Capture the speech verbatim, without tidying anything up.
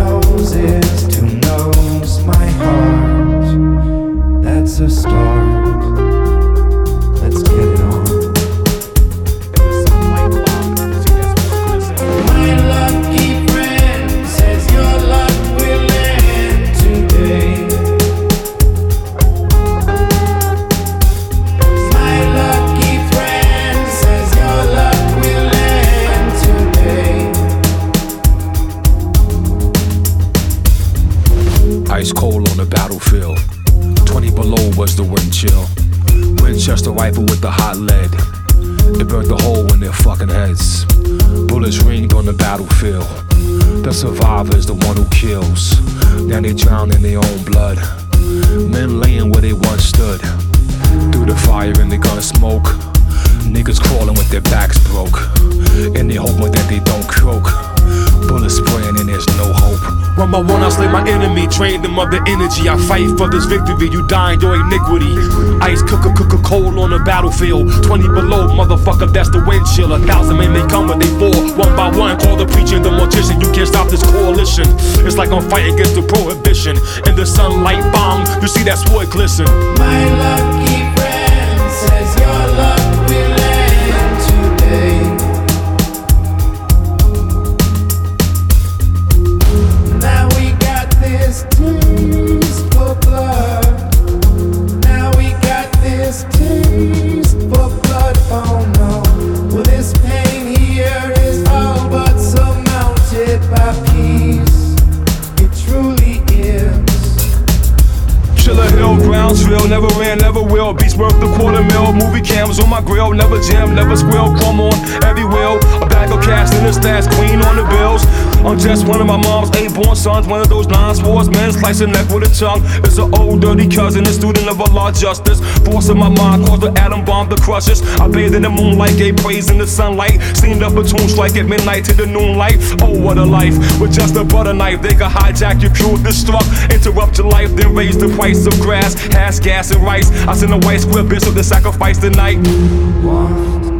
nose is two nose, my heart. That's a start. Let's get it on. My lucky friend says your luck will end today. My lucky friend says your luck will end today. Ice cold on the battlefield. twenty below was the wind chill. Winchester rifle with the hot lead. It burnt the hole in their fucking heads. Bullets ringed on the battlefield. The survivor is the one who kills. Now they drown in their own blood. Men laying where they once stood. Through the fire and the gun smoke. Niggas crawling with their backs broke. And they hoping that they don't croak. Bullets spraying and there's no hope. One by one I slay my enemy, drain them of the energy. I fight for this victory, you die in your iniquity. Ice cooker, cooker, cold on the battlefield. Twenty below, motherfucker, that's the wind chill. A thousand men may come but they fall. One by one, call the preacher and the mortician. You can't stop this coalition. It's like I'm fighting against the prohibition. In the sunlight bomb, you see that sword glisten. My lucky friend says your luck will end today. Now we got this taste for blood. Now we got this taste for blood. Oh no. Well, this pain here is all but surmounted by peace. It truly is. Chiller Hill, Brownsville, never ran, never will. Beats worth the quarter mil. Movie cams on my grill, never jam, never squeal. Chrome on every wheel. A bag of cash in the stash, queen on the bills. I'm just one of my mom's eight born sons, one of those non-sportsmen, slicing neck with a tongue. It's an old dirty cousin, a student of a law justice. Force of my mind caused the atom bomb to crush us. I bathed in the moonlight, gave praise in the sunlight. Steamed up a tune strike at midnight to the noonlight. Oh, what a life, with just a butter knife. They could hijack your crew, destruct, interrupt your life, then raise the price of grass, hash, gas, and rice. I send a white square bishop to sacrifice the night. One